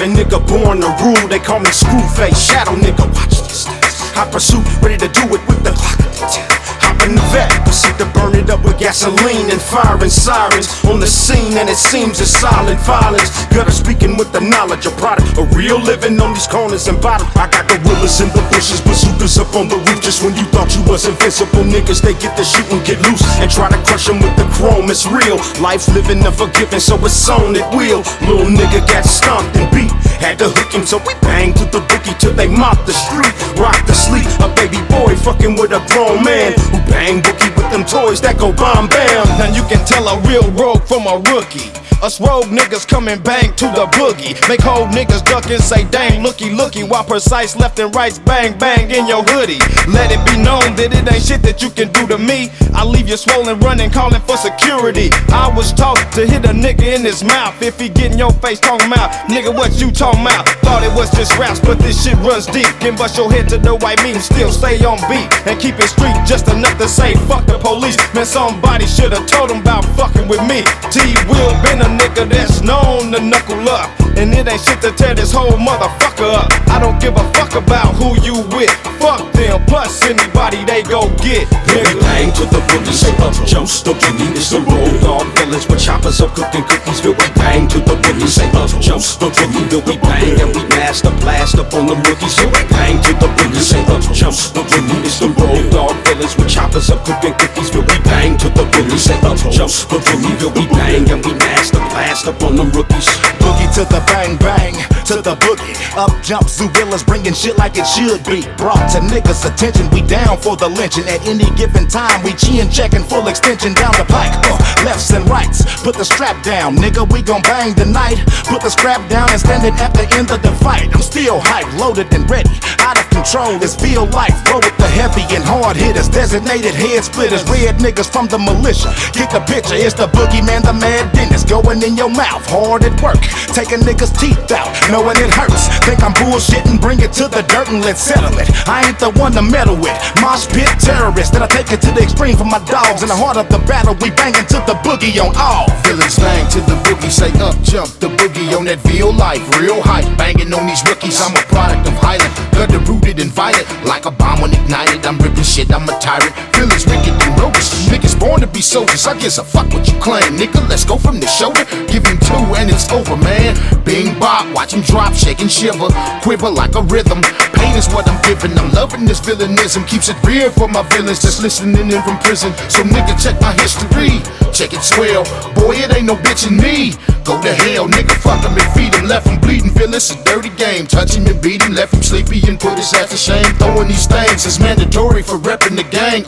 a nigga born to rule. They call me Screwface, Shadow nigga. Watch this. Hot pursuit, ready to do it with the clock at the 10. Hop in the vet, proceed to burn it up with gasoline and firing sirens on the scene, and it seems it's silent violence. Gutter speaking with the knowledge of product, a real living on these corners and bottom. I got gorillas in the bushes, bazookas up on the roof. Just when you thought you was invincible, niggas they get to shoot and get loose and try to crush them with the chrome. It's real, life's living and forgiving, so it's on it wheel. Little nigga got stomped and beat, had to hook him, so we banged to the boogie till they mopped the street. Rock to sleep, a baby boy fucking with a grown man who bang boogie with them toys that go bomb bam. Now you can tell a real rogue from a rookie. Us rogue niggas come and bang to the boogie. Make whole niggas duck and say dang looky looky, while precise left and rights bang bang in your hoodie. Let it be known that it ain't shit that you can do to me. I leave you swollen running calling for security. I was taught to hit a nigga in his mouth if he get in your face talking about nigga what you talking about. Thought it was just raps but this shit runs deep. Can bust your head to the white meat and still stay on beat and keep it street just enough to say fuck the police. Man, somebody should've told him about fucking with me. T-Will been a nigga that's known to knuckle up, and it ain't shit to tear this whole motherfucker up. I don't give a fuck about who you with. Fuck them, plus anybody they go get. We bang to the boogie, say up jumps the boogie. It's the road dog village with choppers up cooking cookies. We bang to the boogie, say up jumps the boogie. We bang and we master blast up on the rookies. So we bang to the boogie, say up jumps the boogie. It's the road dog village with choppers up cooking cookies. We bang to the boogie, say up jumps the boogie. We bang and we master blast up on them rookies. Boogie to the bang bang, to the boogie. Up jumps Zorillas bringing shit like it should be. Brought to niggas' attention, we down for the lynching. At any given time, we chin checking full extension down the pike. Lefts and rights, put the strap down, nigga, we gon' bang tonight. Put the scrap down and standing at the end of the fight. I'm still hyped, loaded and ready. Out of control, it's feel life. Roll with the heavy and hard hitters, designated head splitters, red niggas from the militia. Get the picture, it's the boogeyman, the mad dentist, going in your mouth, hard at work, taking niggas' teeth out, knowing it hurts. Think I'm bullshitting, bring it to the dirt and let's settle it. I ain't the one to meddle with, mosh pit terrorists. Then I take it to the extreme for my dogs. In the heart of the battle, we banging to the boogie on all. Villains bang to the boogie, say up jump the boogie on that VO life, real hype, banging on these rookies. I'm a product of Highland, gutter rooted and violent, like a bomb when ignited. I'm ripping shit, I'm a tyrant. Villains wicked and roguish, niggas born to be soldiers. I guess a fuck what you claim, nigga. Let's go from the shoulder, give him two and it's over, man. Bing bop, watch him drop, shake and shiver, quiver like a rhythm. Pain is what I'm giving. I'm loving this villainism, keeps it real for my villains that's listening in from prison. So nigga, check my history, check it swell. Boy, it ain't no bitch in me. Go to hell, nigga, fuck him and feed him. Left him bleeding, feel it's a dirty game. Touch him and beat him, left him sleepy and put his ass to shame. Throwing these things is mandatory for repping the gang.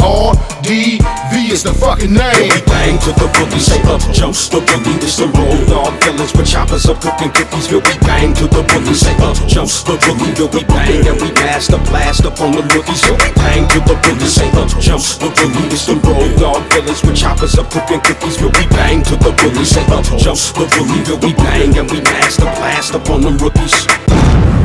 RDV is the fucking name. We bang to the boogie, say up jumps the boogie. It's the road dog village with choppers up cooking cookies. We bang to the boogie, say up jumps the boogie. We bang and we master blast up on the rookies. We bang to the boogie, say up jumps the boogie. It's the road dog village with choppers up cooking cookies. We bang to the boogie, say up jumps the boogie. We bang and we master blast up on them rookies.